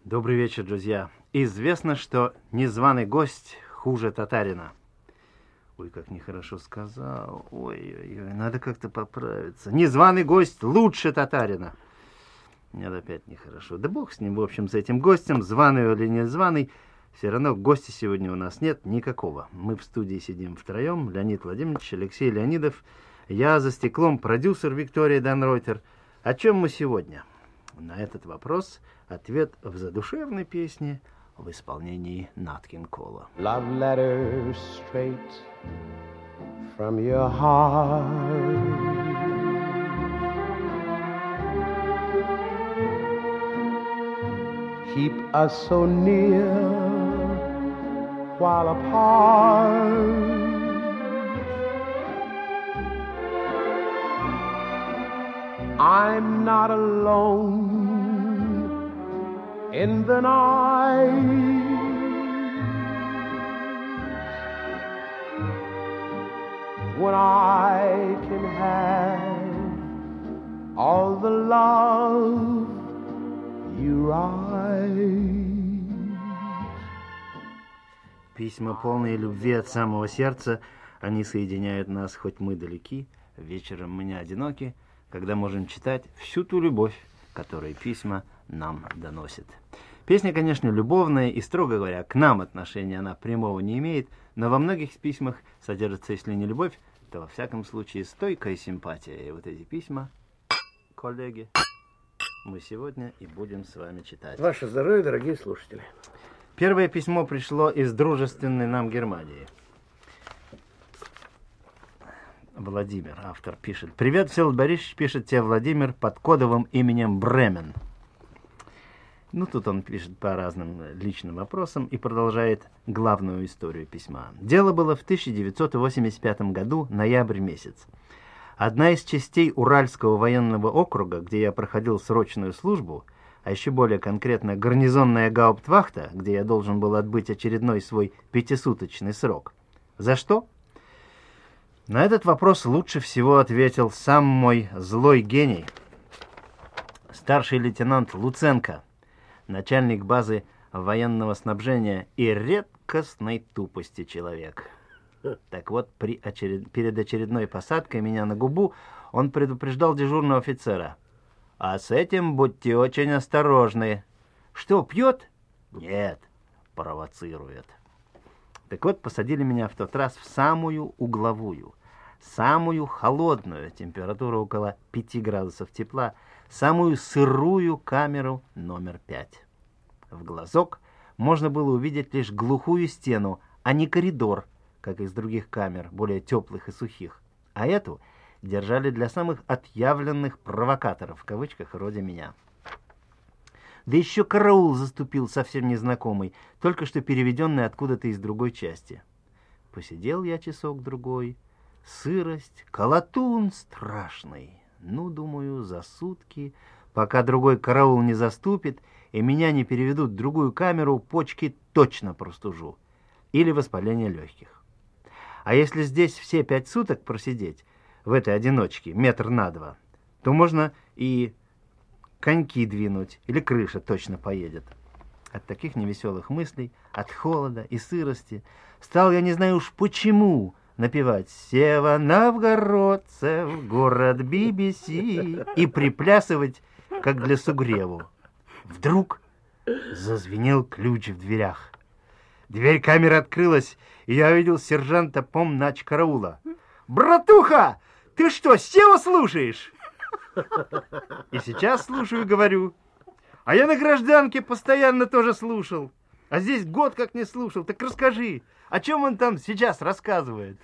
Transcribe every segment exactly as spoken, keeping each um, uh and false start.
Добрый вечер, друзья. Известно, что незваный гость хуже татарина. Ой, как нехорошо сказал. Ой-ой-ой, надо как-то поправиться. Незваный гость лучше татарина. Нет, опять нехорошо. Да бог с ним, в общем, с этим гостем, званый или незваный. Все равно гостя сегодня у нас нет никакого. Мы в студии сидим втроем. Леонид Владимирович, Алексей Леонидов. Я за стеклом продюсер Виктория Данройтер. О чем мы сегодня? На этот вопрос ответ в задушевной песне в исполнении Нат Кинг Кола. Love letters straight from your heart. Keep us so near while apart. I'm not alone in the night. When I can have all the love you write. Письма, полные любви от самого сердца, они соединяют нас, хоть мы далеки, вечером мы не одиноки, когда можем читать всю ту любовь, которую письма нам доносят. Песня, конечно, любовная, и, строго говоря, к нам отношения она прямого не имеет, но во многих письмах содержится, если не любовь, то, во всяком случае, стойкая симпатия. И вот эти письма, коллеги, мы сегодня и будем с вами читать. Ваше здоровье, дорогие слушатели. Первое письмо пришло из дружественной нам Германии. Владимир, автор, пишет. Привет, Всеволод Борисович, пишет тебе Владимир под кодовым именем Бремен. Ну, тут он пишет по разным личным вопросам и продолжает главную историю письма. Дело было в тысяча девятьсот восемьдесят пятом году, ноябрь месяц. Одна из частей Уральского военного округа, где я проходил срочную службу, а еще более конкретно гарнизонная гауптвахта, где я должен был отбыть очередной свой пятисуточный срок. За что? На этот вопрос лучше всего ответил сам мой злой гений, старший лейтенант Луценко, начальник базы военного снабжения и редкостной тупости человек. Так вот, при очеред... перед очередной посадкой меня на губу он предупреждал дежурного офицера. «А с этим будьте очень осторожны». «Что, пьет?» «Нет, провоцирует». Так вот, посадили меня в тот раз в самую угловую, самую холодную, температура около пяти градусов тепла, самую сырую камеру номер пять. В глазок можно было увидеть лишь глухую стену, а не коридор, как из других камер, более теплых и сухих. А эту держали для самых отъявленных провокаторов, в кавычках, вроде меня. Да еще караул заступил совсем незнакомый, только что переведенный откуда-то из другой части. Посидел я часок-другой. Сырость, колотун страшный. Ну, думаю, за сутки, пока другой караул не заступит и меня не переведут в другую камеру, почки точно простужу. Или воспаление легких. А если здесь все пять суток просидеть, в этой одиночке, метр на два, то можно и коньки двинуть, или крыша точно поедет. От таких невеселых мыслей, от холода и сырости, стал я не знаю уж почему напевать «Сева новгородцев, город би би си» и приплясывать, как для сугреву. Вдруг зазвенел ключ в дверях. Дверь камеры открылась, и я увидел сержанта помнач караула. «Братуха, ты что, Севу слушаешь?» И сейчас слушаю и говорю. А я на гражданке постоянно тоже слушал. А здесь год как не слушал. Так расскажи, о чем он там сейчас рассказывает?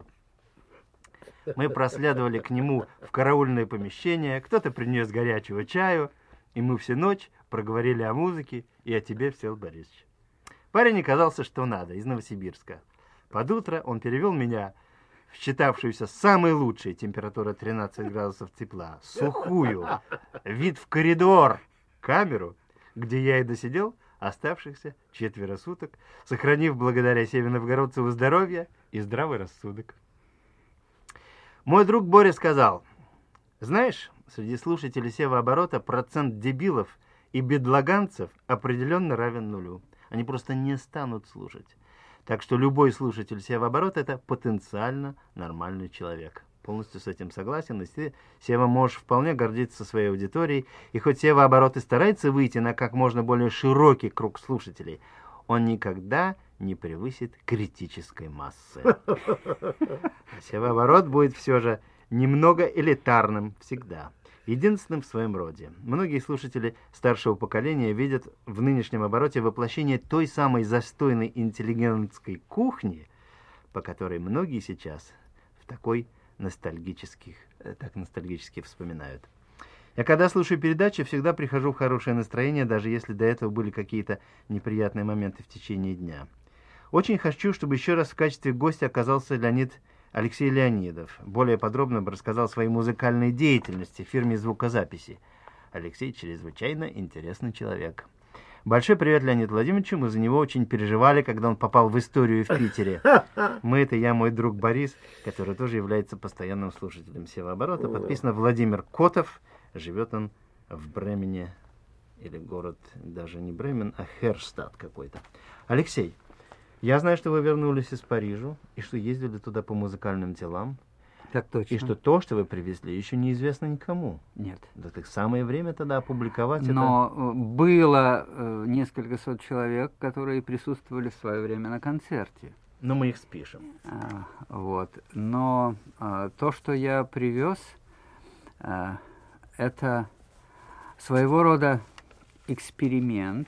Мы проследовали к нему в караульное помещение. Кто-то принес горячего чаю. И мы всю ночь проговорили о музыке и о тебе, Всеволод Борисович. Парень оказался что надо, из Новосибирска. Под утро он перевел меня в считавшуюся самой лучшей, температура тринадцать градусов тепла, сухую, вид в коридор, камеру, где я и досидел оставшихся четверо суток, сохранив благодаря Севе-Новгородцеву здоровье и здравый рассудок. Мой друг Боря сказал: знаешь, среди слушателей Сева-оборота процент дебилов и бедлаганцев определенно равен нулю. Они просто не станут слушать. Так что любой слушатель Сева-оборот — это потенциально нормальный человек. Полностью с этим согласен. И ты, Сева, можешь вполне гордиться своей аудиторией. И хоть Сева-оборот и старается выйти на как можно более широкий круг слушателей, он никогда не превысит критической массы. Сева-оборот будет все же немного элитарным всегда. Единственным в своем роде. Многие слушатели старшего поколения видят в нынешнем обороте воплощение той самой застойной интеллигентской кухни, по которой многие сейчас в такой ностальгических, так ностальгически вспоминают. Я когда слушаю передачи, всегда прихожу в хорошее настроение, даже если до этого были какие-то неприятные моменты в течение дня. Очень хочу, чтобы еще раз в качестве гостя оказался Леонид Алексей Леонидов. Более подробно бы рассказал о своей музыкальной деятельности в фирме звукозаписи. Алексей чрезвычайно интересный человек. Большой привет Леониду Владимировичу. Мы за него очень переживали, когда он попал в историю в Питере. Мы — это я, мой друг Борис, который тоже является постоянным слушателем Сева-оборота. Подписано Владимир Котов. Живет он в Бремене, или город даже не Бремен, а Херштадт какой-то. Алексей, я знаю, что вы вернулись из Парижа, и что ездили туда по музыкальным делам. Так точно. И что то, что вы привезли, еще неизвестно никому. Нет. Да так самое время тогда опубликовать это. Но было э, несколько сот человек, которые присутствовали в свое время на концерте. Но мы их спишем. А, вот. Но а, то, что я привез, а, это своего рода эксперимент.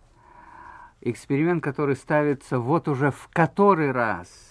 Эксперимент, который ставится вот уже в который раз.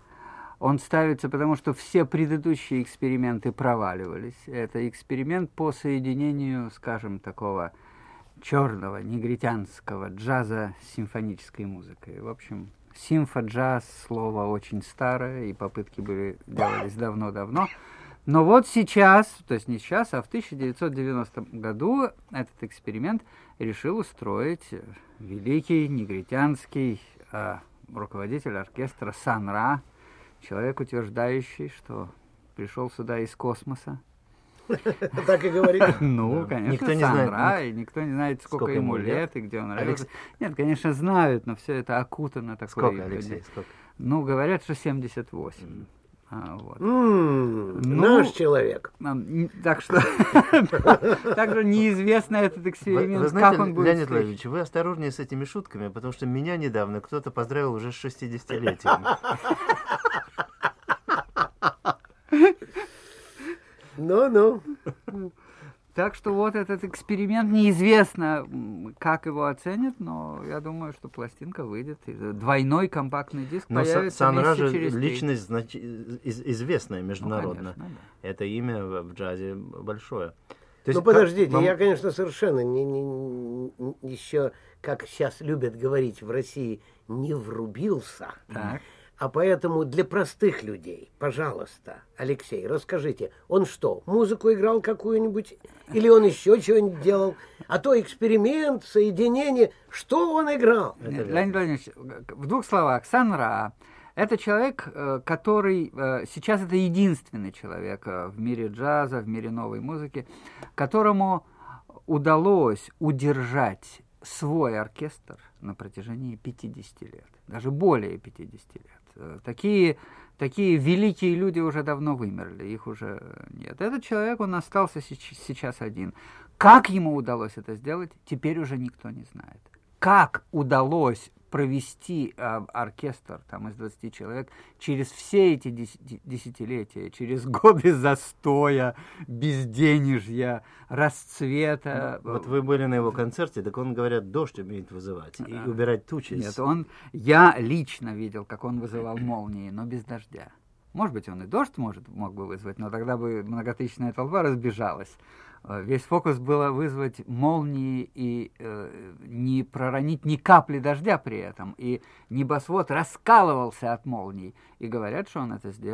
Он ставится, потому что все предыдущие эксперименты проваливались. Это эксперимент по соединению, скажем, такого черного, негритянского джаза с симфонической музыкой. В общем, симфо-джаз — слово очень старое, и попытки были делались давно-давно. Но вот сейчас, то есть не сейчас, а в тысяча девятьсот девяностом году этот эксперимент решил устроить великий негритянский э, руководитель оркестра Сан Ра, человек, утверждающий, что пришел сюда из космоса. Так и говорит. Ну, конечно, Сан Ра, и никто не знает, сколько ему лет и где он родился. Нет, конечно, знают, но все это окутано такой... Сколько, Алексей, сколько? Ну, говорят, что семьдесят восемь. А, вот. Mm, ну, наш человек. Так что также неизвестно этот эксперимент, вы, вы знаете, как он будет. Леонид Владимирович, вы осторожнее с этими шутками, потому что меня недавно кто-то поздравил уже с шестидесятилетием. Ну-ну. Так что вот этот эксперимент, неизвестно, как его оценят, но я думаю, что пластинка выйдет, двойной компактный диск но появится Сан Ра же через личность знач... из... известная международно. Ну, конечно, да. Это имя в джазе большое. То есть, ну подождите, вам... я, конечно, совершенно не, не, не, еще, как сейчас любят говорить в России, не врубился. Так. А поэтому для простых людей, пожалуйста, Алексей, расскажите, он что, музыку играл какую-нибудь? Или он еще что-нибудь делал? А то эксперимент, соединение, что он играл? Нет, Леонид Владимирович, в двух словах, Сан Ра — это человек, который сейчас это единственный человек в мире джаза, в мире новой музыки, которому удалось удержать свой оркестр на протяжении пятидесяти лет, даже более пятидесяти лет. Такие, такие великие люди уже давно вымерли, их уже нет. Этот человек, он остался сейчас один. Как ему удалось это сделать, теперь уже никто не знает. Как удалось провести э, оркестр там, из двадцати человек через все эти десятилетия, через годы застоя, безденежья, расцвета. Вот вы были на его концерте, так он, говорят, дождь умеет вызывать и убирать тучи. Нет, он, я лично видел, как он вызывал молнии, но без дождя. Может быть, он и дождь может, мог бы вызвать, но тогда бы многотысячная толпа разбежалась. Весь фокус было вызвать молнии и э, не проронить ни капли дождя при этом. И небосвод раскалывался от молний. И говорят, что он это сделал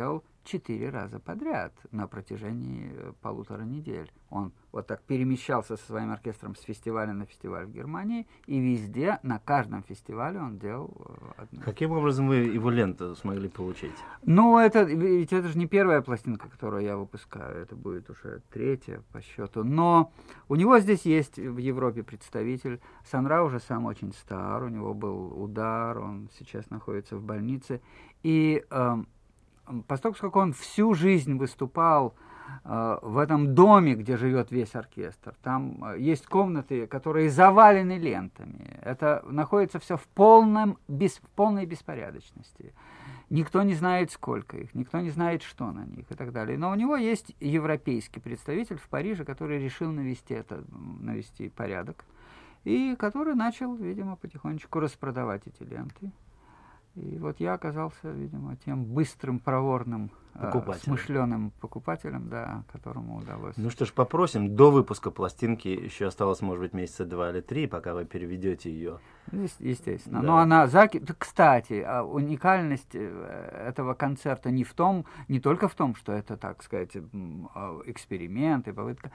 четыре раза подряд на протяжении полутора недель. Он вот так перемещался со своим оркестром с фестиваля на фестиваль в Германии, и везде, на каждом фестивале он делал одну. Каким образом вы его ленту смогли получить? Ну, это, ведь это же не первая пластинка, которую я выпускаю, это будет уже третья по счету. Но у него здесь есть в Европе представитель. Сан-Ра уже сам очень стар, у него был удар, он сейчас находится в больнице. И э, поскольку он всю жизнь выступал э, в этом доме, где живет весь оркестр, там э, есть комнаты, которые завалены лентами. Это находится все в, полном, без, в полной беспорядочности. Никто не знает, сколько их, никто не знает, что на них и так далее. Но у него есть европейский представитель в Париже, который решил навести, это, навести порядок, и который начал, видимо, потихонечку распродавать эти ленты. И вот я оказался, видимо, тем быстрым, проворным, э, смышленым покупателем, да, которому удалось. Ну что ж, попросим, до выпуска пластинки еще осталось, может быть, месяца два или три, пока вы переведете ее. Естественно. Да. Но она... Заки... Кстати, уникальность этого концерта не в том, не только в том, что это, так сказать, эксперимент и попытка.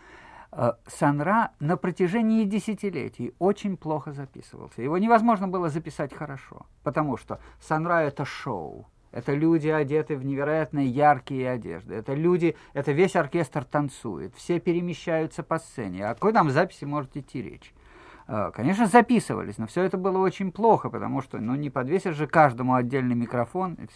Сан-Ра на протяжении десятилетий очень плохо записывался. Его невозможно было записать хорошо, потому что Сан-Ра — это шоу. Это люди, одеты в невероятно яркие одежды. Это люди, это весь оркестр танцует. Все перемещаются по сцене. О какой там записи может идти речь? Конечно, записывались, но все это было очень плохо, потому что ну, не подвесишь же каждому отдельный микрофон. И, все.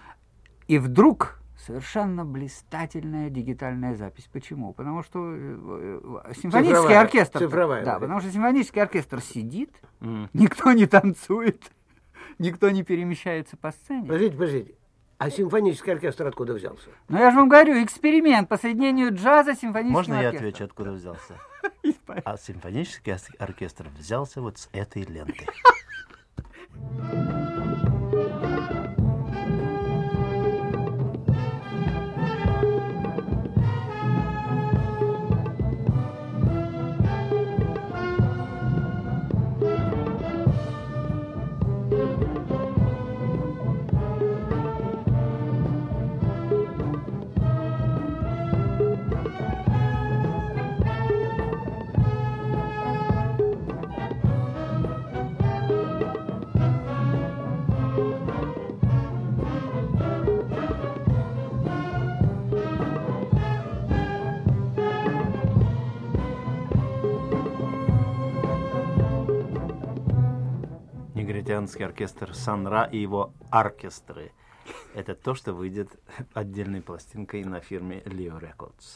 И вдруг... совершенно блистательная дигитальная запись. Почему? Потому что симфонический цифровая, оркестр... Цифровая, да, да, потому что симфонический оркестр сидит, Mm. никто не танцует, никто не перемещается по сцене. Подождите, подождите. А симфонический оркестр откуда взялся? Ну, я же вам говорю, эксперимент по соединению джаза с симфоническим Можно я оркестром. отвечу, откуда взялся? А симфонический оркестр взялся вот с этой ленты. Негритянский оркестр Сан-Ра и его оркестры. Это то, что выйдет отдельной пластинкой на фирме Leo Records.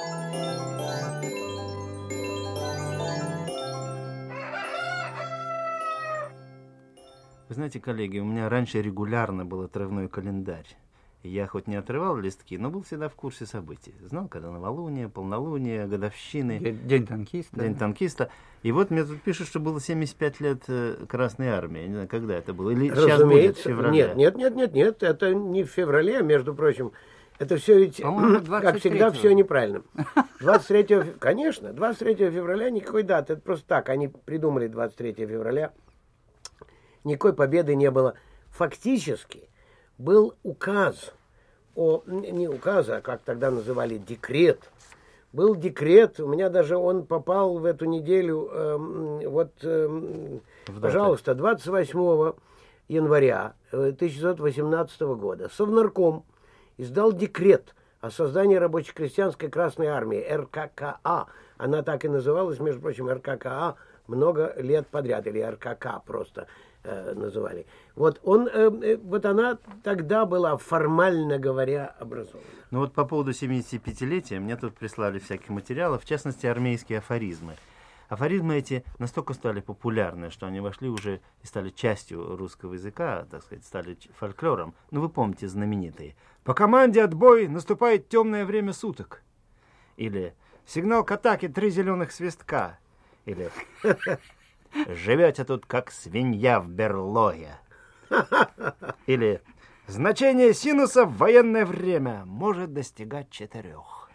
Вы знаете, коллеги, у меня раньше регулярно был отрывной календарь. Я хоть не отрывал листки, но был всегда в курсе событий. Знал, когда новолуние, полнолуние, годовщины. День танкиста. День танкиста. И вот мне тут пишут, что было семьдесят пять лет Красной Армии. Я не знаю, когда это было. Или сейчас будет в феврале? Нет, нет, нет, нет, нет. Это не в феврале, между прочим. Это все ведь, как всегда, все неправильно. двадцать третьего, конечно, двадцать третьего февраля никакой даты. Это просто так. Они придумали двадцать третьего февраля. Никакой победы не было. Фактически был указ, о, не указ, а как тогда называли, декрет. Был декрет, у меня даже он попал в эту неделю, э, вот, э, пожалуйста, двадцать восьмого января тысяча девятьсот восемнадцатого года Совнарком издал декрет о создании рабоче-крестьянской Красной Армии, эр ка ка а. Она так и называлась, между прочим, эр ка ка а много лет подряд, или эр ка ка просто э, называли. Вот, он, э, вот она тогда была, формально говоря, образована. Ну вот по поводу семидесятипятилетия мне тут прислали всяких материалов, в частности, армейские афоризмы. Афоризмы эти настолько стали популярны, что они вошли уже и стали частью русского языка, так сказать, стали фольклором. Ну, вы помните знаменитые. «По команде отбой, наступает темное время суток». Или «Сигнал к атаке, три зеленых свистка». Или «Живете тут, как свинья в берлоге». Или «Значение синуса в военное время может достигать четырех».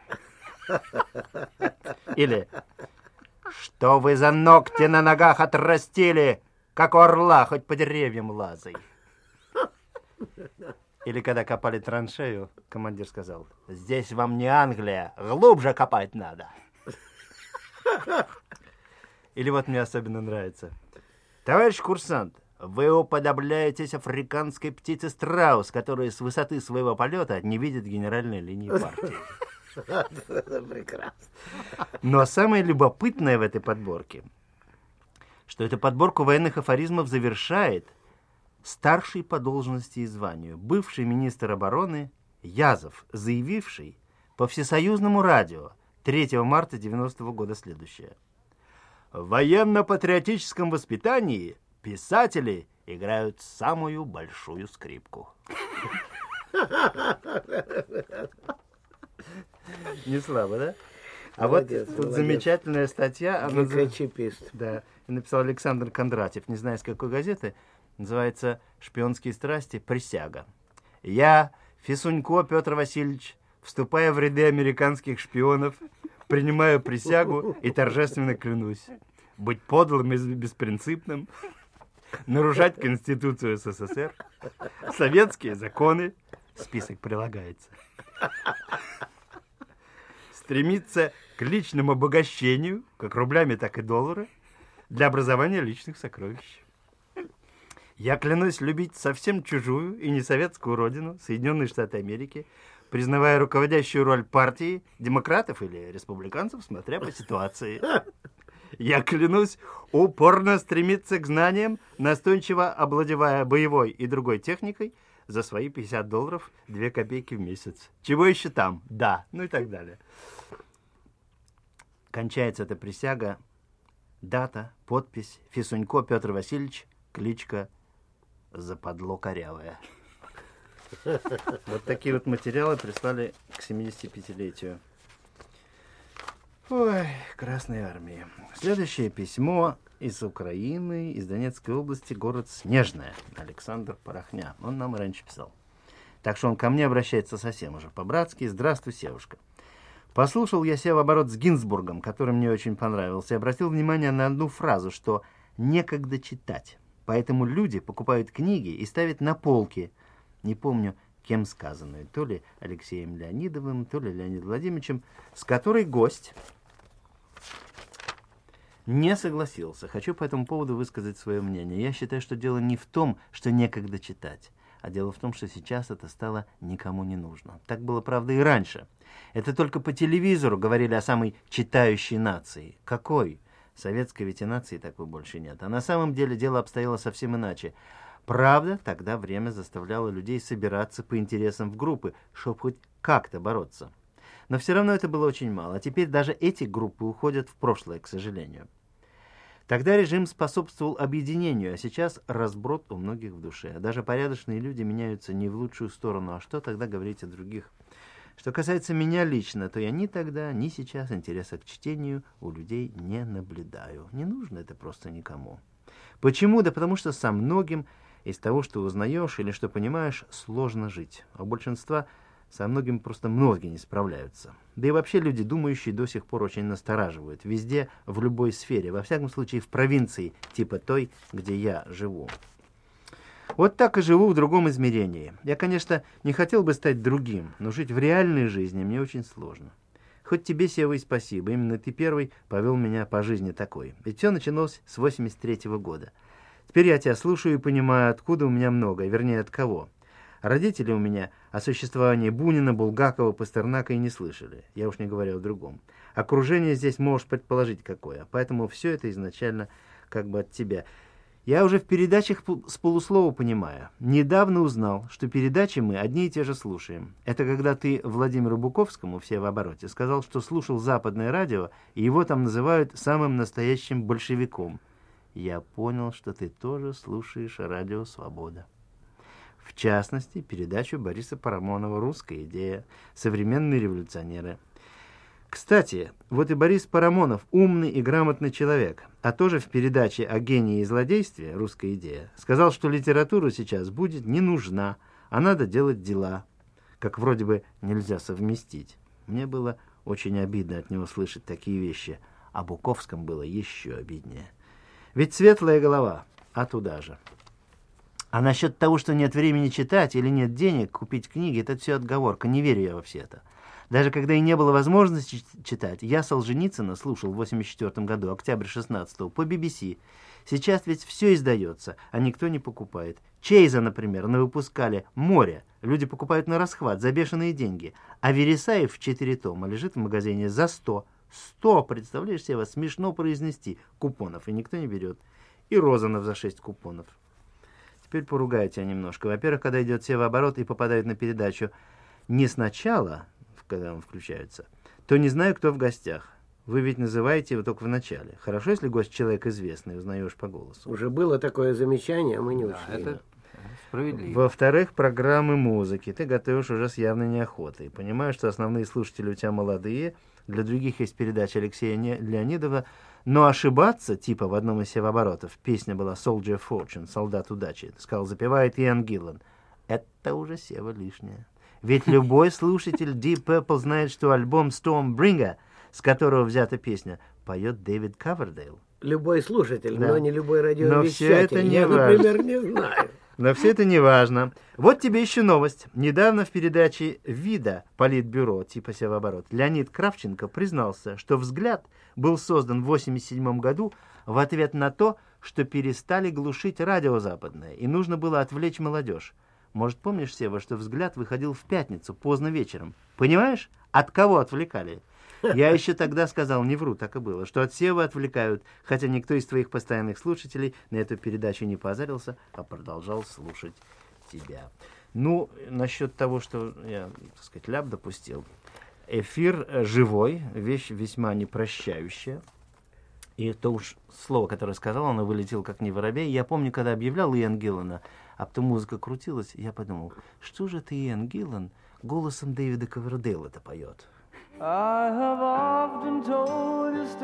Или «Что вы за ногти на ногах отрастили, как у орла, хоть по деревьям лазай». Или когда копали траншею, командир сказал: здесь вам не Англия, глубже копать надо. Или вот мне особенно нравится: товарищ курсант, вы уподобляетесь африканской птице страус, которая с высоты своего полета не видит генеральной линии партии. Это прекрасно. Но самое любопытное в этой подборке, что эту подборку военных афоризмов завершает старший по должности и званию бывший министр обороны Язов, заявивший по всесоюзному радио третьего марта девяностого года следующее: в военно-патриотическом воспитании писатели играют самую большую скрипку. Не слабо, да? А Молодец, вот тут молодец. Замечательная статья. Она... ГКЧПист. Да, написал Александр Кондратьев, не знаю, с какой газеты. Называется «Шпионские страсти. Присяга». Я, Фисунько Петр Васильевич, вступая в ряды американских шпионов, принимаю присягу и торжественно клянусь быть подлым и беспринципным, нарушать Конституцию СССР, советские законы, список прилагается, стремиться к личному обогащению, как рублями, так и доллара, для образования личных сокровищ. Я клянусь любить совсем чужую и не советскую родину, Соединенные Штаты Америки, признавая руководящую роль партии, демократов или республиканцев, смотря по ситуации. Я клянусь упорно стремиться к знаниям, настойчиво овладевая боевой и другой техникой за свои пятьдесят долларов две копейки в месяц. Чего еще там? Да, ну и так далее. Кончается эта присяга. Дата, подпись: Фисунько Петр Васильевич, кличка Западло Корявое. Вот такие вот материалы прислали к семидесятипятилетию. Ой, Красной Армии. Следующее письмо из Украины, из Донецкой области, город Снежное. Александр Порохня. Он нам раньше писал. Так что он ко мне обращается совсем уже по-братски. Здравствуй, Севушка. Послушал я Севооборот с Гинзбургом, который мне очень понравился, и обратил внимание на одну фразу, что некогда читать. Поэтому люди покупают книги и ставят на полки. Не помню, кем сказанную, то ли Алексеем Леонидовым, то ли Леонидом Владимировичем, с которой гость не согласился. Хочу по этому поводу высказать свое мнение. Я считаю, что дело не в том, что некогда читать, а дело в том, что сейчас это стало никому не нужно. Так было, правда, и раньше. Это только по телевизору говорили о самой читающей нации. Какой? Советской ведь и нации такой больше нет. А на самом деле дело обстояло совсем иначе. Правда, тогда время заставляло людей собираться по интересам в группы, чтобы хоть как-то бороться. Но все равно это было очень мало. А теперь даже эти группы уходят в прошлое, к сожалению. Тогда режим способствовал объединению, а сейчас разброд у многих в душе. Даже порядочные люди меняются не в лучшую сторону. А что тогда говорить о других? Что касается меня лично, то я ни тогда, ни сейчас интереса к чтению у людей не наблюдаю. Не нужно это просто никому. Почему? Да потому что со многим из того, что узнаешь или что понимаешь, сложно жить. А у большинства со многим просто многие не справляются. Да и вообще люди, думающие, до сих пор очень настораживают. Везде, в любой сфере. Во всяком случае, в провинции, типа той, где я живу. Вот так и живу в другом измерении. Я, конечно, не хотел бы стать другим, но жить в реальной жизни мне очень сложно. Хоть тебе, Сева, и спасибо. Именно ты первый повел меня по жизни такой. Ведь все началось с восемьдесят третьего года. Теперь я тебя слушаю и понимаю, откуда у меня много, вернее, от кого. Родители у меня о существовании Бунина, Булгакова, Пастернака и не слышали. Я уж не говорю о другом. Окружение здесь можешь предположить какое. Поэтому все это изначально как бы от тебя. Я уже в передачах с полуслова понимаю. Недавно узнал, что передачи мы одни и те же слушаем. Это когда ты Владимиру Буковскому, все в обороте, сказал, что слушал западное радио, и его там называют самым настоящим большевиком. Я понял, что ты тоже слушаешь радио «Свобода». В частности, передачу Бориса Парамонова «Русская идея. Современные революционеры». Кстати, вот и Борис Парамонов умный и грамотный человек, а тоже в передаче о гении и злодействе «Русская идея» сказал, что литература сейчас будет не нужна, а надо делать дела, как вроде бы нельзя совместить. Мне было очень обидно от него слышать такие вещи, а Буковском было еще обиднее. Ведь светлая голова, а туда же. А насчет того, что нет времени читать или нет денег купить книги, это все отговорка. Не верю я во все это. Даже когда и не было возможности читать, я Солженицына слушал в восемьдесят четвёртом году, октябрь шестнадцатого, по би би си. Сейчас ведь все издается, а никто не покупает. Чейза, например, навыпускали море. Люди покупают на расхват за бешеные деньги. А Вересаев в четыре тома лежит в магазине за сто. Сто, представляешь себе, смешно произнести, купонов, и никто не берет. И Розанов за шесть купонов. Теперь поругаю тебя немножко. Во-первых, когда идет севооборот и попадают на передачу не сначала, когда он включается, то не знаю, кто в гостях. Вы ведь называете его только в начале. Хорошо, если гость человек известный, узнаешь по голосу. Уже было такое замечание, а мы не Да, учли. это справедливо. Во-вторых, программы музыки ты готовишь уже с явной неохотой. Понимаю, что основные слушатели у тебя молодые, для других есть передача Алексея Леонидова, но ошибаться, типа в одном из севооборотов, песня была «Soldier Fortune», «Солдат удачи», сказал, запевает Иэн Гиллан. Это уже сева лишнее. Ведь любой слушатель Deep Purple знает, что альбом Stormbringer, с которого взята песня, поет Дэвид Ковердейл. Любой слушатель, Да. но не любой Но радиовещатель. все это не Я, важно. например, не знаю. Но все это не важно. Вот тебе еще новость. Недавно в передаче «Вида» Политбюро, типа севооборот, Леонид Кравченко признался, что «Взгляд» был создан в восемьдесят седьмом году в ответ на то, что перестали глушить радио западное, и нужно было отвлечь молодежь. Может, помнишь, Сева, что «Взгляд» выходил в пятницу, поздно вечером? Понимаешь, от кого отвлекали? Я еще тогда сказал, не вру, так и было, что от Севы отвлекают, хотя никто из твоих постоянных слушателей на эту передачу не позарился, а продолжал слушать тебя. Ну, насчет того, что я, так сказать, ляп допустил. Эфир живой, вещь весьма непрощающая. И то уж слово, которое сказал, оно вылетело как не воробей. Я помню, когда объявлял Иэн Гиллана, а потом музыка крутилась, я подумал, что же это Иэн Гиллан голосом Дэвида Ковердейла-то поет? I have often told you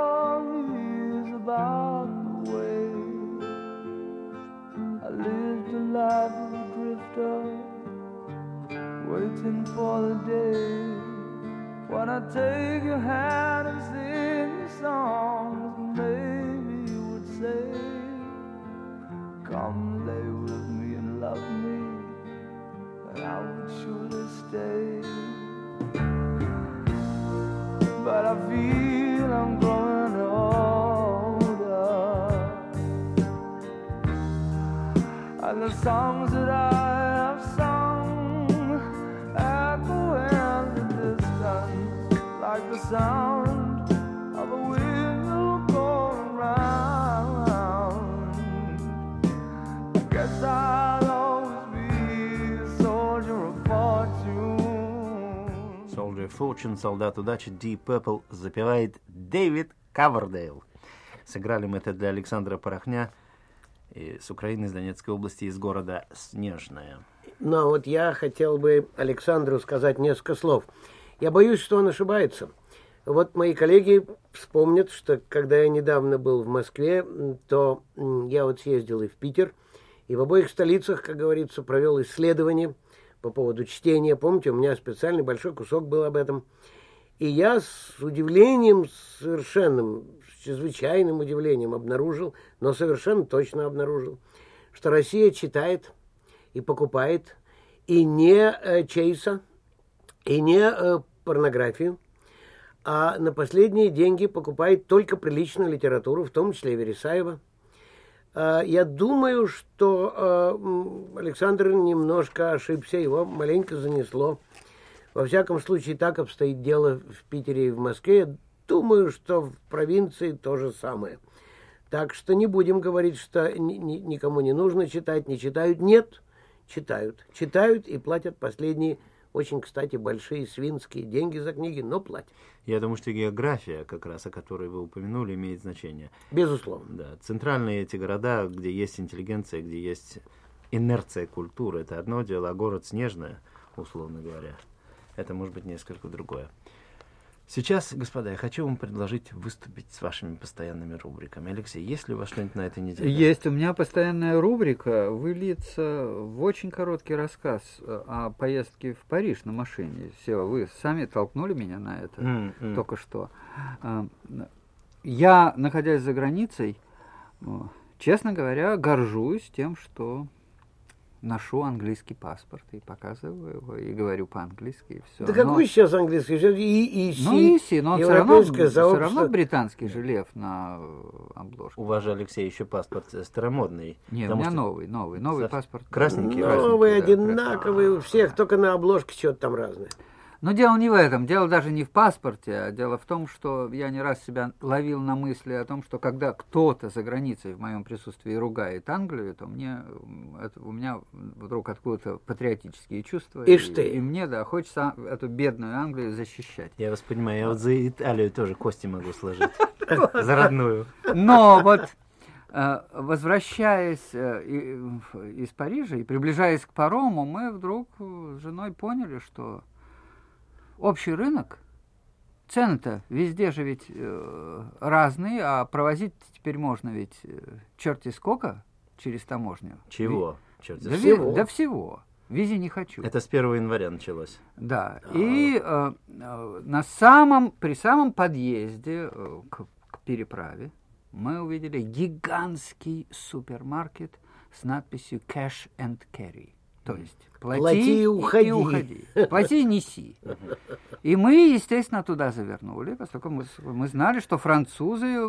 stories about the way I lived a life of a drifter, waiting for the day when I take your hand and sing you songs. Maybe you would say, come lay with me and love me, and I would surely stay. But I feel I'm growing older, and the songs that I have sung echo in the distance like the sound of a wheel going round. I guess I'll always be a soldier of fortune. Soldier Fortune, солдат удачи, Deep Purple запевает Дэвид Ковердейл. Сыграли мы это для Александра Порохня и с Украины, из Донецкой области, из города Снежная. Но вот я хотел бы Александру сказать несколько слов. Я боюсь, что он ошибается. Вот мои коллеги вспомнят, что когда я недавно был в Москве, то я вот съездил и в Питер, и в обоих столицах, как говорится, провел исследование по поводу чтения. Помните, у меня специальный большой кусок был об этом. И я с удивлением совершенным, с чрезвычайным удивлением обнаружил, но совершенно точно обнаружил, что Россия читает и покупает и не э, Чейса, и не э, порнографию, а на последние деньги покупает только приличную литературу, в том числе и Вересаева. Я думаю, что Александр немножко ошибся, его маленько занесло. Во всяком случае, так обстоит дело в Питере и в Москве. Я думаю, что в провинции то же самое. Так что не будем говорить, что никому не нужно читать, не читают. Нет, читают. Читают и платят последние, очень, кстати, большие свинские деньги за книги, но платят. Я думаю, что география, как раз о которой вы упомянули, имеет значение. Безусловно. Да, центральные эти города, где есть интеллигенция, где есть инерция культуры, это одно дело, а город Снежная, условно говоря, это может быть несколько другое. Сейчас, господа, я хочу вам предложить выступить с вашими постоянными рубриками. Алексей, есть ли у вас что-нибудь на этой неделе? Есть. У меня постоянная рубрика выльется в очень короткий рассказ о поездке в Париж на машине. Сева, вы сами толкнули меня на это Mm-hmm. только что. Я, находясь за границей, честно говоря, горжусь тем, что ношу английский паспорт и показываю его, и говорю по-английски, и все. Да какой сейчас английский? И, и, ну, и си, но все равно, все сообщество... равно британский же лев на обложке. У вас же, Алексей, еще паспорт старомодный. Нет, у меня новый, новый, новый Саш... паспорт. Красненький. Новый, красненький, одинаковый, у всех, только на обложке что-то там разное. Но дело не в этом, дело даже не в паспорте, а дело в том, что я не раз себя ловил на мысли о том, что когда кто-то за границей в моем присутствии ругает Англию, то мне это, у меня вдруг откуда-то патриотические чувства. Ишь и, ты. И мне, да, хочется эту бедную Англию защищать. Я вас понимаю, я вот за Италию тоже кости могу сложить. За родную. Но вот возвращаясь из Парижа и приближаясь к парому, мы вдруг с женой поняли, что общий рынок, цены-то везде же ведь э, разные, а провозить теперь можно ведь э, черти сколько через таможню. Чего? Черт Да, всего. Ви, да всего. Визе не хочу. Это с первого января началось. Да. И э, э, на самом, при самом подъезде э, к, к переправе мы увидели гигантский супермаркет с надписью «Cash and Carry». То есть плати, плати и уходи. И уходи. Плати и неси. И мы, естественно, туда завернули, поскольку мы, мы знали, что французы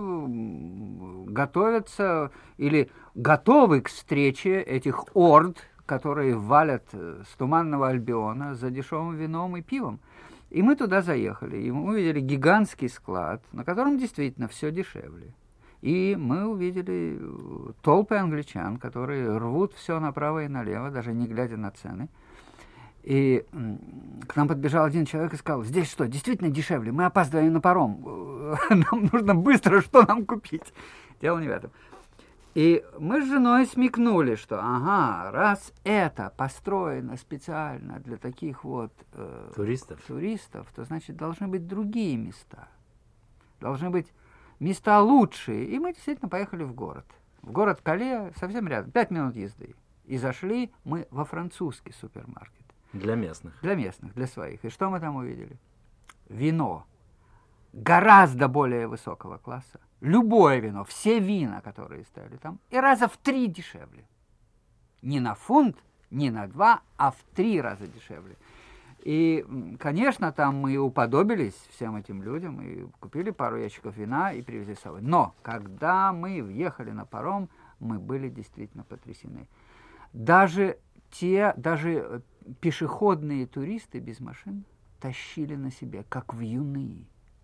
готовятся или готовы к встрече этих орд, которые валят с Туманного Альбиона за дешевым вином и пивом. И мы туда заехали, и мы увидели гигантский склад, на котором действительно все дешевле. И мы увидели толпы англичан, которые рвут все направо и налево, даже не глядя на цены. И к нам подбежал один человек и сказал: здесь что, действительно дешевле? Мы опаздываем на паром. Нам нужно быстро, что нам купить? Дело не в этом. И мы с женой смекнули, что ага, раз это построено специально для таких вот э, туристов. туристов, то значит должны быть другие места. Должны быть места лучшие. И мы действительно поехали в город. В город Кале, совсем рядом, пять минут езды. И зашли мы во французский супермаркет. Для местных. Для местных, для своих. И что мы там увидели? Вино. Гораздо более высокого класса. Любое вино, все вина, которые стояли там, и раза в три дешевле. Не на фунт, не на два, а в три раза дешевле. И, конечно, там мы уподобились всем этим людям и купили пару ящиков вина и привезли с собой. Но когда мы въехали на паром, мы были действительно потрясены. Даже те, даже пешеходные туристы без машин тащили на себе, как вьюны,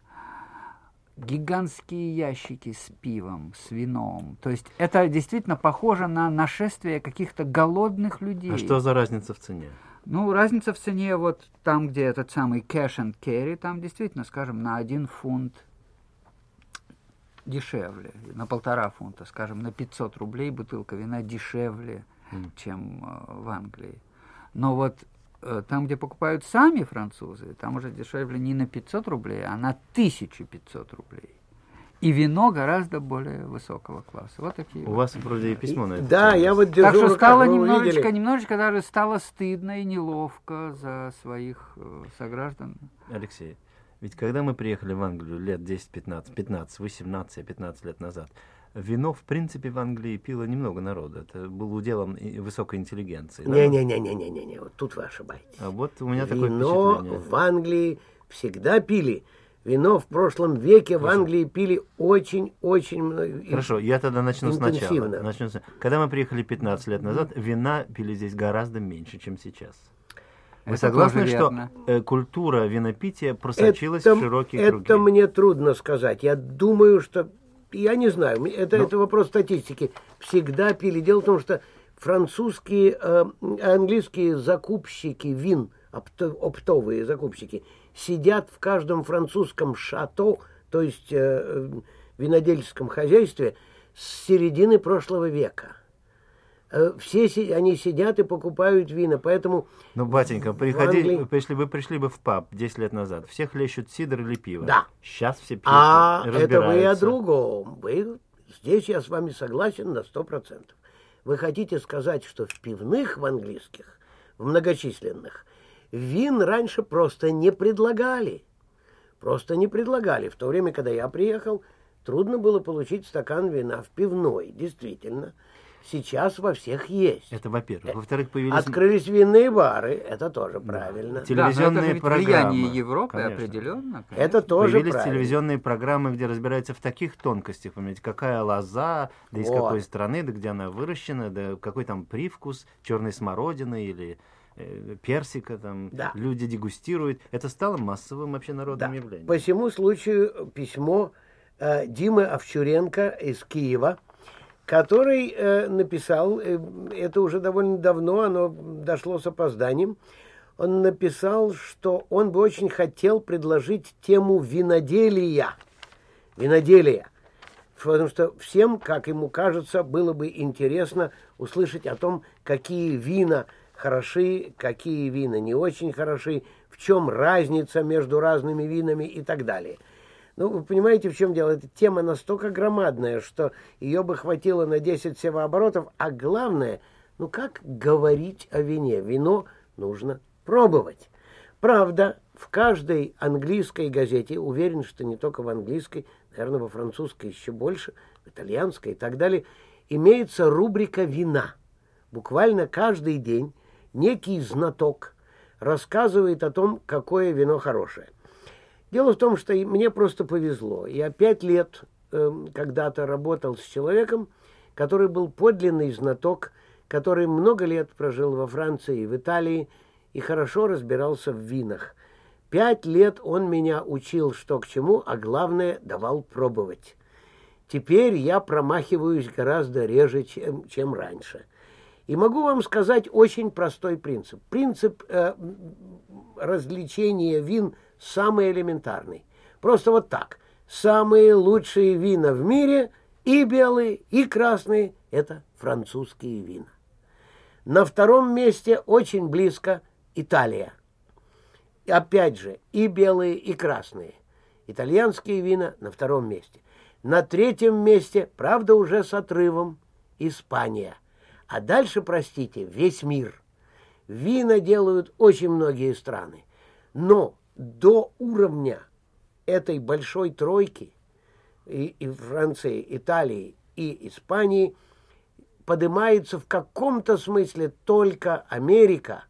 гигантские ящики с пивом, с вином. То есть это действительно похоже на нашествие каких-то голодных людей. А что за разница в цене? Ну, разница в цене вот там, где этот самый cash and carry, там действительно, скажем, на один фунт дешевле, на полтора фунта, скажем, на пятьсот рублей бутылка вина дешевле, mm. чем э, в Англии. Но вот э, там, где покупают сами французы, там уже дешевле не на пятьсот рублей, а на тысячу пятьсот рублей. И вино гораздо более высокого класса. Вот такие. У вот. вас вроде и письмо на это. Да, я вот держу. Так что стало руках, немножечко, немножечко даже стало стыдно и неловко за своих э, сограждан. Алексей, ведь когда мы приехали в Англию лет десять, пятнадцать, пятнадцать, восемнадцать, пятнадцать лет назад, вино, в принципе, в Англии пило немного народа. Это было уделом высокой интеллигенции. Не-не-не-не-не-не, вот тут вы ошибаетесь. А вот у меня такое вино впечатление. в Англии всегда пили. Вино в прошлом веке Хорошо. в Англии пили очень-очень много. Хорошо, я тогда начну интенсивно. сначала. Начну с... Когда мы приехали пятнадцать лет назад, вина пили здесь гораздо меньше, чем сейчас. Вы Это согласны, тоже что верно. э, культура винопития просочилась это, в широкие это круги? мне трудно сказать. Я думаю, что... Я не знаю, это, Но... это вопрос статистики. Всегда пили. Дело в том, что французские, э, английские закупщики вин, опто, оптовые закупщики, сидят в каждом французском шато, то есть э, винодельческом хозяйстве, с середины прошлого века. Э, все си, они сидят и покупают вина, поэтому... Ну, батенька, приходи, Англии... вы пришли, вы пришли бы в паб десять лет назад, все хлещут сидр или пиво. Да. Сейчас все пьют, А разбираются. это вы о другом. Вы, здесь я с вами согласен на сто процентов. Вы хотите сказать, что в пивных, в английских, в многочисленных, вин раньше просто не предлагали. Просто не предлагали. В то время, когда я приехал, трудно было получить стакан вина в пивной, действительно. сейчас во всех есть. Это во-первых. Во-вторых, появились... Открылись винные бары, это тоже правильно. Те- телевизионные да, программы. Влияние Европы Конечно. определенно. Конечно. Это тоже Появились правильно. телевизионные программы, где разбираются в таких тонкостях, понимаете, какая лоза, да из Вот. какой страны, да где она выращена, да какой там привкус черной смородины или э, персика, там Да. люди дегустируют. Это стало массовым общенародным Да. явлением. По всему случаю письмо э, Димы Овчуренко из Киева, который э, написал, э, это уже довольно давно, оно дошло с опозданием, он написал, что он бы очень хотел предложить тему виноделия. Виноделия. Потому что всем, как ему кажется, было бы интересно услышать о том, какие вина хороши, какие вина не очень хороши, в чем разница между разными винами и так далее. Ну, вы понимаете, в чем дело? Эта тема настолько громадная, что ее бы хватило на десять севооборотов, а главное, ну как говорить о вине? Вино нужно пробовать. Правда, в каждой английской газете, уверен, что не только в английской, наверное, во французской еще больше, в итальянской и так далее, имеется рубрика «Вина». Буквально каждый день некий знаток рассказывает о том, какое вино хорошее. Дело в том, что и мне просто повезло. Я пять лет э, когда-то работал с человеком, который был подлинный знаток, который много лет прожил во Франции и в Италии и хорошо разбирался в винах. Пять лет он меня учил, что к чему, а главное, давал пробовать. Теперь я промахиваюсь гораздо реже, чем, чем раньше. И могу вам сказать очень простой принцип. Принцип э, развлечения вин самый элементарный. Просто вот так. Самые лучшие вина в мире, и белые, и красные, это французские вина. На втором месте очень близко Италия. И опять же, и белые, и красные. Итальянские вина на втором месте. На третьем месте, правда, уже с отрывом, Испания. А дальше, простите, весь мир. Вина делают очень многие страны. Но до уровня этой большой тройки и, и Франции, Италии и Испании поднимается в каком-то смысле только Америка.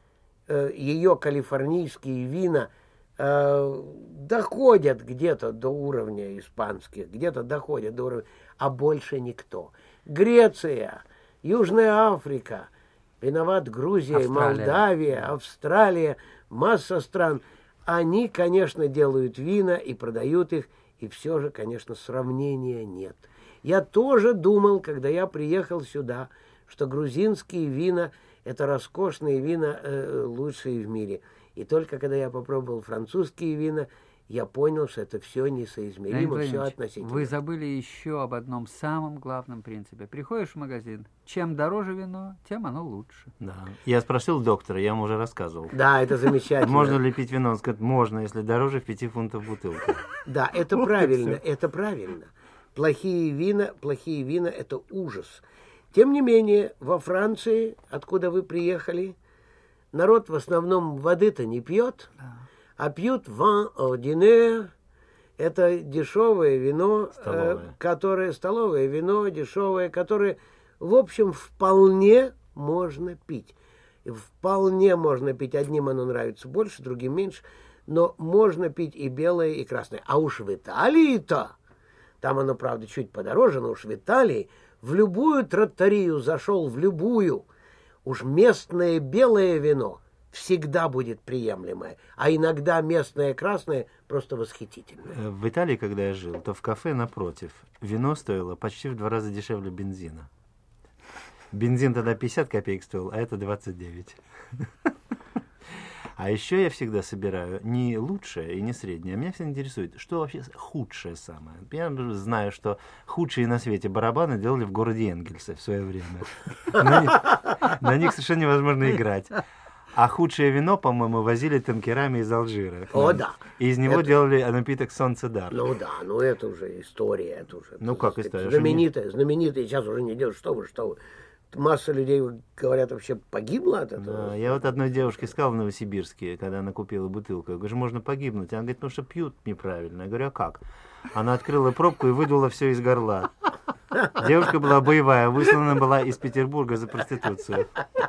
Ее калифорнийские вина э, доходят где-то до уровня испанских, где-то доходят до уровня, а больше никто. Греция, Южная Африка, виноват Грузия, Австралия. Молдавия, Австралия, масса стран. Они, конечно, делают вина и продают их, и все же, конечно, сравнения нет. Я тоже думал, когда я приехал сюда, что грузинские вина – это роскошные вина, э, лучшие в мире. И только когда я попробовал французские вина, я понял, что это все несоизмеримо, Леонид все Владимирович, относительно. вы забыли еще об одном самом главном принципе. Приходишь в магазин, чем дороже вино, тем оно лучше. Да. Я спросил доктора, я ему уже рассказывал. Да, это замечательно. Можно ли пить вино? Он сказал, можно, если дороже в пяти фунтов бутылка. Да, это правильно, это правильно. Плохие вина, плохие вина – это ужас. Тем не менее, во Франции, откуда вы приехали, народ в основном воды-то не пьет, а пьют вин ординер. Это дешевое вино, Столовое. э, которое столовое вино, дешевое, которое, в общем, вполне можно пить. И вполне можно пить. Одним оно нравится больше, другим меньше. Но можно пить и белое, и красное. А уж в Италии-то, там оно, правда, чуть подороже, но уж в Италии, в любую тротарию зашел, в любую, уж местное белое вино всегда будет приемлемое, а иногда местное красное просто восхитительное. В Италии, когда я жил, то в кафе напротив вино стоило почти в два раза дешевле бензина. Бензин тогда пятьдесят копеек стоил, а это двадцать девять. А еще я всегда собираю не лучшее и не среднее, а меня всегда интересует, что вообще худшее самое. Я знаю, что худшие на свете барабаны делали в городе Энгельсе в свое время. На них, на них совершенно невозможно играть. А худшее вино, по-моему, возили танкерами из Алжира. О, да. И из него Это... делали напиток «Солнцедар». Ну да, ну это уже история. Это уже, ну как история? Знаменитая, знаменитая. Сейчас уже не делают. Что вы, что вы. Масса людей, говорят, вообще погибла от этого. Да, я вот одной девушке сказал в Новосибирске, когда она купила бутылку, я говорю, что можно погибнуть. Она говорит, ну что пьют неправильно. Я говорю, а как? Она открыла пробку и выдула все из горла. Девушка была боевая, выслана была из Петербурга за проституцию.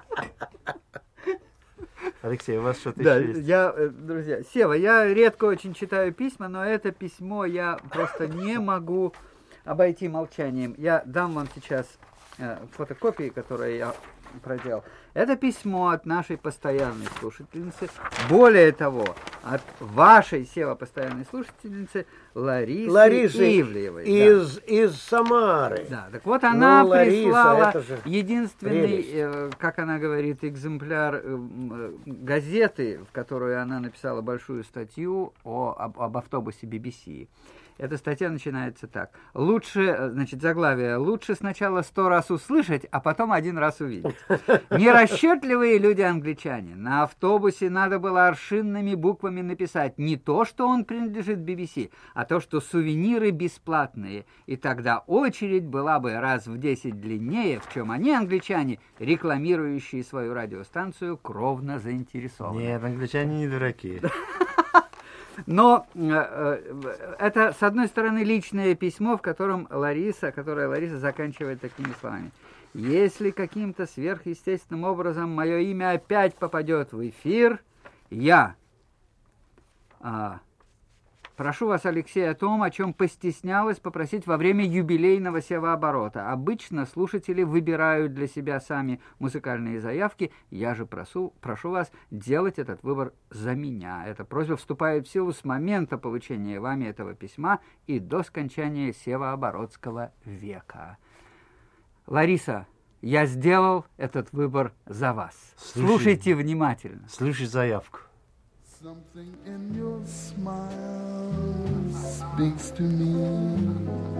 Алексей, у вас что-то Да, еще есть? я, э, друзья, Сева, я редко очень читаю письма, но это письмо я просто не могу обойти молчанием. Я дам вам сейчас э, фотокопии, которые я проделал. Это письмо от нашей постоянной слушательницы. Более того, от вашей, Сева, постоянной слушательницы Ларисы, Ларисы Ивлеевой. из, из Самары. Да, так вот она Ну, Лариса, прислала это же единственный, прелесть. э, как она говорит, экземпляр э, м, газеты, в которую она написала большую статью о, об, об автобусе би би си. Эта статья начинается так. Лучше, э, значит, заглавие, лучше сначала сто раз услышать, а потом один раз увидеть. Нерасчетливые люди-англичане. На автобусе надо было аршинными буквами написать не то, что он принадлежит би би си, а то, что сувениры бесплатные. И тогда очередь была бы раз в десять длиннее, в чем они, англичане, рекламирующие свою радиостанцию, кровно заинтересованы. Нет, англичане не дураки. Но э, э, это, с одной стороны, личное письмо, в котором Лариса, которое Лариса заканчивает такими словами. Если каким-то сверхъестественным образом мое имя опять попадет в эфир, я а, прошу вас, Алексей, о том, о чем постеснялась попросить во время юбилейного севооборота. Обычно слушатели выбирают для себя сами музыкальные заявки. Я же прошу, прошу вас делать этот выбор за меня. Эта просьба вступает в силу с момента получения вами этого письма и до скончания севооборотского века. Лариса, я сделал этот выбор за вас. Слушай. Слушайте внимательно. Слышишь заявку? Something in your smile speaks to me.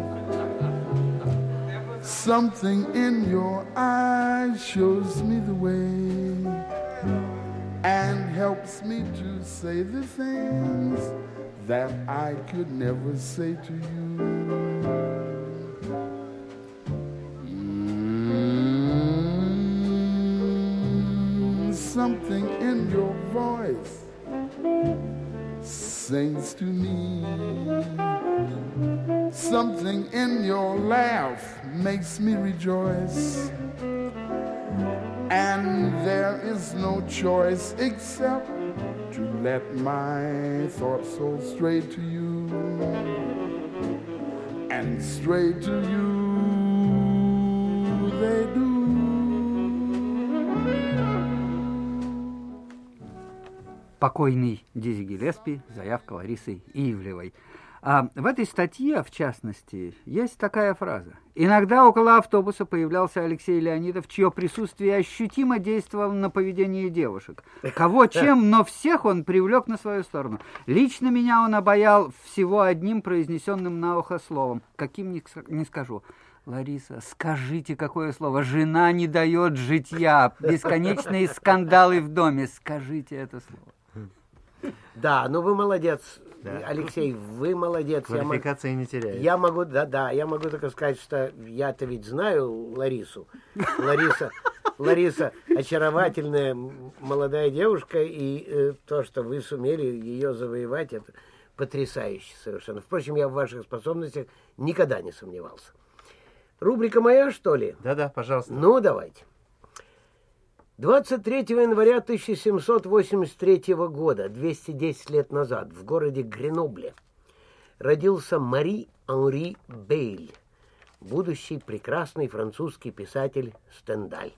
Something in your eyes shows me the way and helps me to say the things that I could never say to you. Something in your voice sings to me. Something in your laugh makes me rejoice. And there is no choice except to let my thoughts go straight to you. And straight to you they do. Покойный Дизи Гиллеспи, заявка Ларисы Ивлевой. А в этой статье, в частности, есть такая фраза. Иногда около автобуса появлялся Алексей Леонидов, чье присутствие ощутимо действовало на поведение девушек. Кого чем, но всех он привлек на свою сторону. Лично меня он обаял всего одним произнесенным на ухо словом. Каким не скажу. Лариса, скажите, какое слово? Жена не дает житья. Бесконечные скандалы в доме. Скажите это слово. Да, ну вы молодец, Да. Алексей, вы молодец. Я, мо- Квалификации не теряет. я могу, да, да, я могу только сказать, что я-то ведь знаю Ларису. Лариса, Лариса очаровательная м, молодая девушка, и э, то, что вы сумели ее завоевать, это потрясающе совершенно. Впрочем, я в ваших способностях никогда не сомневался. Рубрика моя, что ли? Да-да, пожалуйста. Ну, давайте. двадцать третьего января тысяча семьсот восемьдесят третьего года, двести десять лет назад, в городе Гренобле, родился Мари-Анри Бейль, будущий прекрасный французский писатель Стендаль.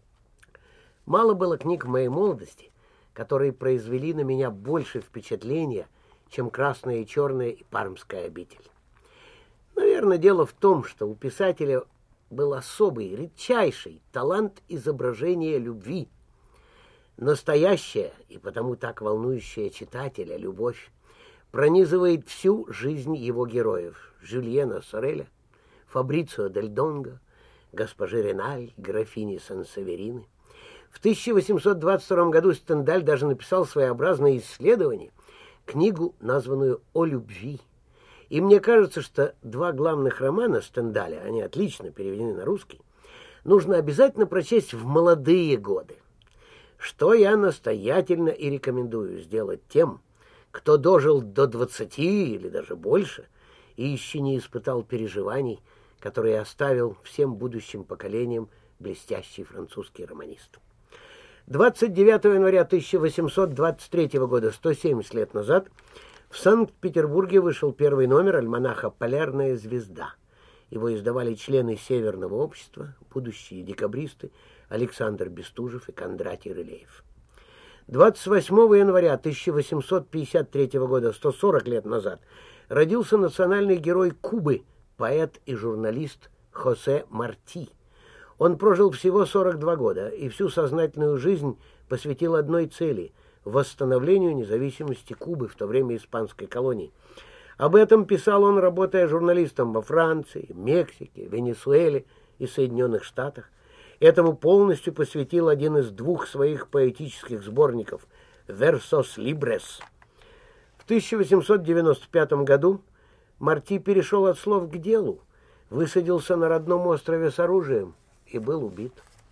Мало было книг в моей молодости, которые произвели на меня больше впечатления, чем «Красное и черное» и «Пармская обитель». Наверное, дело в том, что у писателя был особый, редчайший талант изображения любви. Настоящая и потому так волнующая читателя любовь пронизывает всю жизнь его героев: Жюльена Сореля, Фабрицио дель Донго, госпожи Реналь, графини Сан-Северины. В тысяча восемьсот двадцать втором году Стендаль даже написал своеобразное исследование, книгу, названную «О любви». И мне кажется, что два главных романа Стендаля, они отлично переведены на русский, нужно обязательно прочесть в молодые годы, что я настоятельно и рекомендую сделать тем, кто дожил до двадцати или даже больше и еще не испытал переживаний, который оставил всем будущим поколениям блестящий французский романист. двадцать девятого января тысяча восемьсот двадцать третьего года, сто семьдесят лет назад, в Санкт-Петербурге вышел первый номер альманаха «Полярная звезда». Его издавали члены Северного общества, будущие декабристы Александр Бестужев и Кондратий Рылеев. двадцать восьмого января тысяча восемьсот пятьдесят третьего года, сто сорок лет назад, родился национальный герой Кубы, поэт и журналист Хосе Марти. Он прожил всего сорок два года и всю сознательную жизнь посвятил одной цели – восстановлению независимости Кубы, в то время испанской колонии. Об этом писал он, работая журналистом во Франции, Мексике, Венесуэле и Соединенных Штатах. Этому полностью посвятил один из двух своих поэтических сборников «Versos Libres». В тысяча восемьсот девяносто пятом году Марти перешел от слов к делу, высадился на родном острове с оружием и был убит.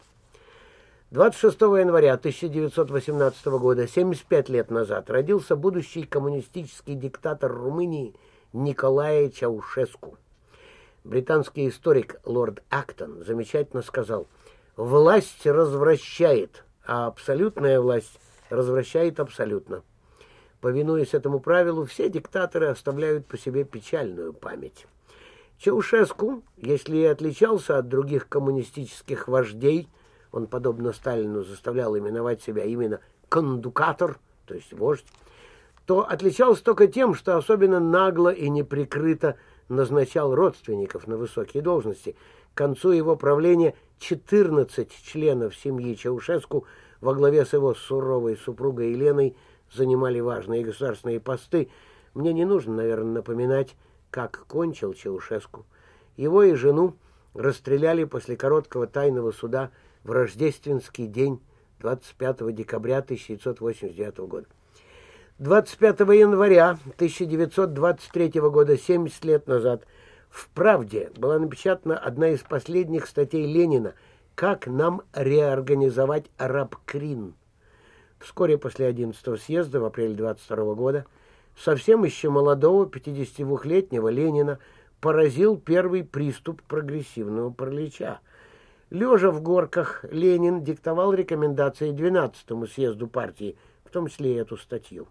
двадцать шестого января тысяча девятьсот восемнадцатого года, семьдесят пять лет назад, родился будущий коммунистический диктатор Румынии Николае Чаушеску. Британский историк лорд Актон замечательно сказал: «Власть развращает, а абсолютная власть развращает абсолютно». Повинуясь этому правилу, все диктаторы оставляют по себе печальную память. Чаушеску, если и отличался от других коммунистических вождей, он, подобно Сталину, заставлял именовать себя именно кондукатор, то есть вождь, то отличался только тем, что особенно нагло и неприкрыто назначал родственников на высокие должности. К концу его правления четырнадцать членов семьи Чаушеску во главе с его суровой супругой Еленой занимали важные государственные посты. Мне не нужно, наверное, напоминать, как кончил Чаушеску. Его и жену расстреляли после короткого тайного суда в рождественский день двадцать пятого декабря тысяча девятьсот восемьдесят девятого года. двадцать пятого января тысяча девятьсот двадцать третьего года, семьдесят лет назад, в «Правде» была напечатана одна из последних статей Ленина «Как нам реорганизовать рабкрин». Вскоре после одиннадцатого съезда в апреле двадцать второго года совсем еще молодого пятидесятидвухлетнего Ленина поразил первый приступ прогрессивного паралича. Лежа в Горках, Ленин диктовал рекомендации двенадцатому съезду партии, в том числе и эту статью.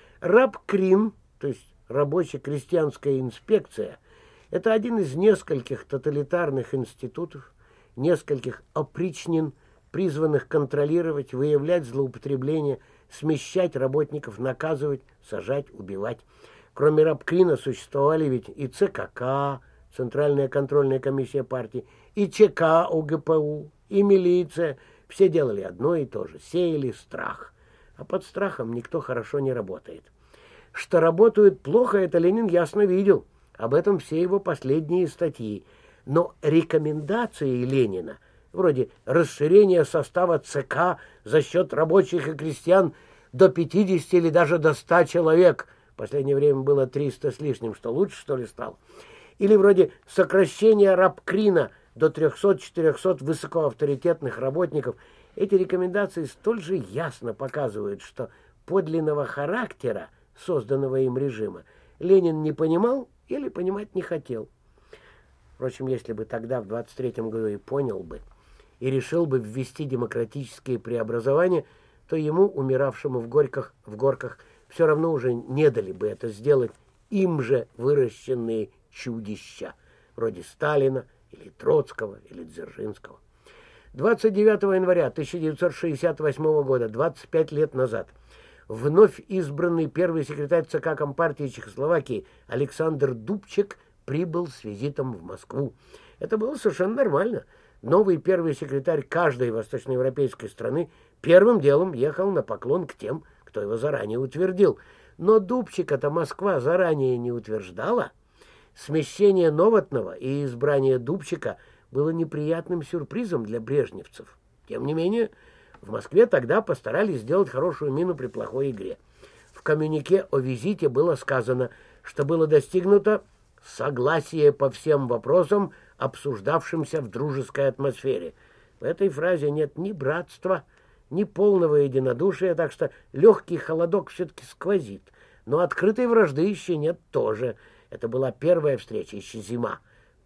Рабкрин, то есть рабоче-крестьянская инспекция, это один из нескольких тоталитарных институтов, нескольких опричнин, призванных контролировать, выявлять злоупотребления, смещать работников, наказывать, сажать, убивать. Кроме рабкрина существовали ведь и ЦКК, Центральная контрольная комиссия партии, и ЧК ОГПУ, и милиция. Все делали одно и то же, сеяли страх. А под страхом никто хорошо не работает. Что работают плохо, это Ленин ясно видел. Об этом все его последние статьи. Но рекомендации Ленина, вроде расширения состава ЦК за счет рабочих и крестьян до пятидесяти или даже до ста человек, в последнее время было триста с лишним, что лучше, что ли, стало, или вроде сокращения рабкрина до трехсот-четырехсот высокоавторитетных работников, эти рекомендации столь же ясно показывают, что подлинного характера созданного им режима Ленин не понимал или понимать не хотел. Впрочем, если бы тогда, в двадцать третьем году, и понял бы, и решил бы ввести демократические преобразования, то ему, умиравшему в Горьках, в Горках, все равно уже не дали бы это сделать им же выращенные чудища, вроде Сталина, или Троцкого, или Дзержинского. двадцать девятого января тысяча девятьсот шестьдесят восьмого года, двадцать пять лет назад, вновь избранный первый секретарь ЦК Компартии Чехословакии Александр Дубчик прибыл с визитом в Москву. Это было совершенно нормально. Новый первый секретарь каждой восточноевропейской страны первым делом ехал на поклон к тем, кто его заранее утвердил. Но Дубчика-то Москва заранее не утверждала. Смещение Новотного и избрание Дубчика было неприятным сюрпризом для брежневцев. Тем не менее, в Москве тогда постарались сделать хорошую мину при плохой игре. В коммюнике о визите было сказано, что было достигнуто согласие по всем вопросам, обсуждавшимся в дружеской атмосфере. В этой фразе нет ни братства, ни полного единодушия, так что легкий холодок все-таки сквозит. Но открытой вражды еще нет тоже. Это была первая встреча, еще зима.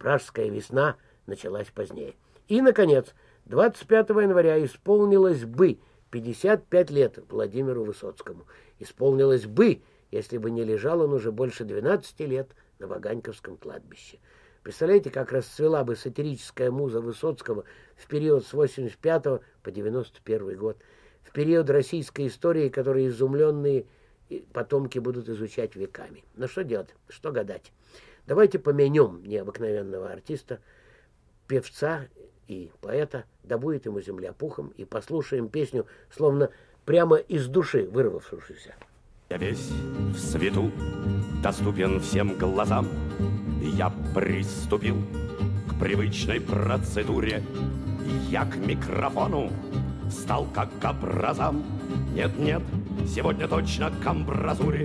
Пражская весна началась позднее. И, наконец, двадцать пятого января исполнилось бы пятьдесят пять лет Владимиру Высоцкому. Исполнилось бы, если бы не лежал он уже больше двенадцати лет на Ваганьковском кладбище. Представляете, как расцвела бы сатирическая муза Высоцкого в период с восемьдесят пятого по девяносто первый год, в период российской истории, который изумленные потомки будут изучать веками. Но что делать, что гадать? Давайте помянем необыкновенного артиста, певца и поэта, да будет ему земля пухом, и послушаем песню, словно прямо из души вырвавшуюся. Я весь в свету, доступен всем глазам. Я приступил к привычной процедуре. Я к микрофону встал как к образам. Нет-нет, сегодня точно к амбразуре.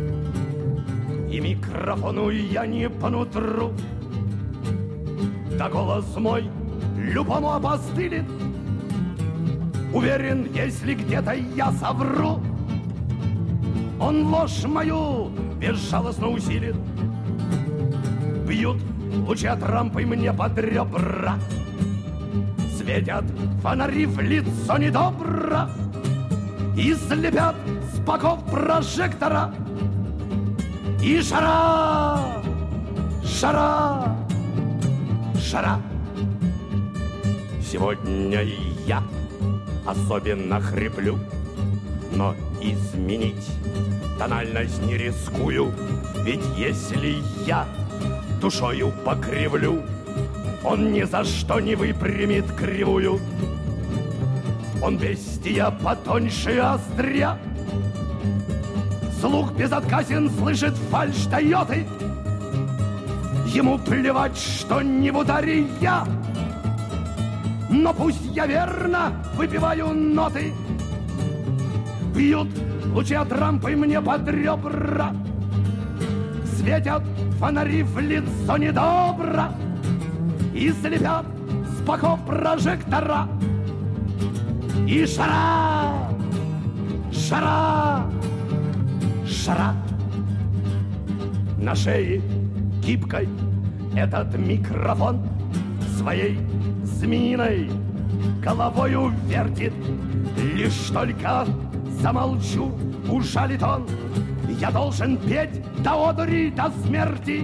И микрофону я не по нутру. Да голос мой любому опостылит. Уверен, если где-то я совру, он ложь мою безжалостно усилит. Бьют лучи от рампы мне под ребра, светят фонари в лицо недобро и слепят с боков прожектора. И жара, жара, жара. Сегодня я особенно хриплю, но изменить тональность не рискую. Ведь если я душою покривлю, он ни за что не выпрямит кривую. Он бестия потоньше остря, слух безотказен, слышит фальшь Тойоты. Ему плевать, что не в ударе я, но пусть я верно выпиваю ноты. Бьют лучи от рампы мне под ребра, светят фонари в лицо недобро и слепят с боков прожектора. И жара, жара, жара. На шее гибкой этот микрофон своей змеиной головою вертит. Лишь только замолчу, ужалит он. Я должен петь до одури, до смерти.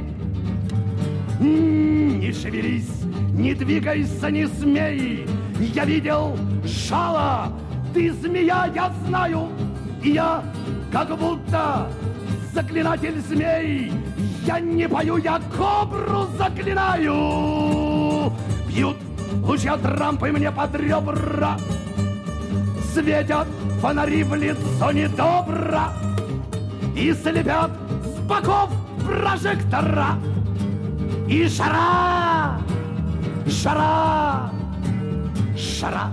Не шевелись, не двигайся, не смей. Я видел жало, ты змея, я знаю. И я как будто заклинатель змей. Я не пою, я кобру заклинаю. Бьют лучи от рампы мне под ребра, светят фонари в лицо недобро и слепят с боков прожектора. И жара, жара, жара.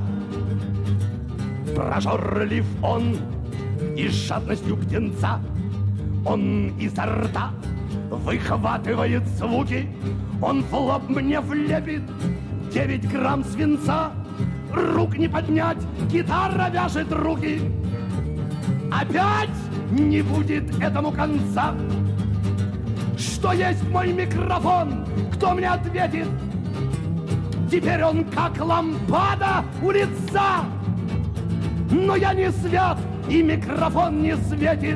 Прожорлив он и с жадностью птенца, он изо рта выхватывает звуки. Он в лоб мне влепит девять грамм свинца. Рук не поднять, гитара вяжет руки. Опять не будет этому конца. Что есть мой микрофон? Кто мне ответит? Теперь он как лампада у лица. Но я не свят, и микрофон не светит.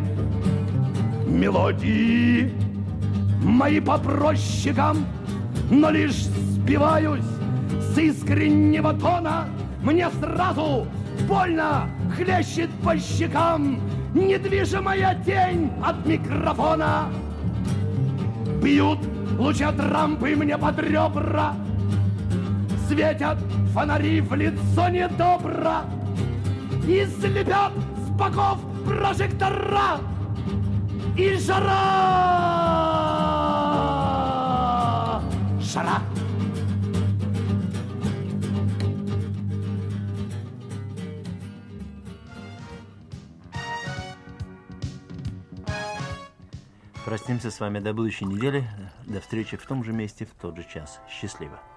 Мелодии мои по прощикам, но лишь сбиваюсь с искреннего тона. Мне сразу больно хлещет по щекам недвижимая тень от микрофона. Бьют лучи от рампы мне под ребра, светят фонари в лицо недобро и слепят с боков прожектора. И жара, жара. Простимся с вами до будущей недели. До встречи в том же месте, в тот же час. Счастливо.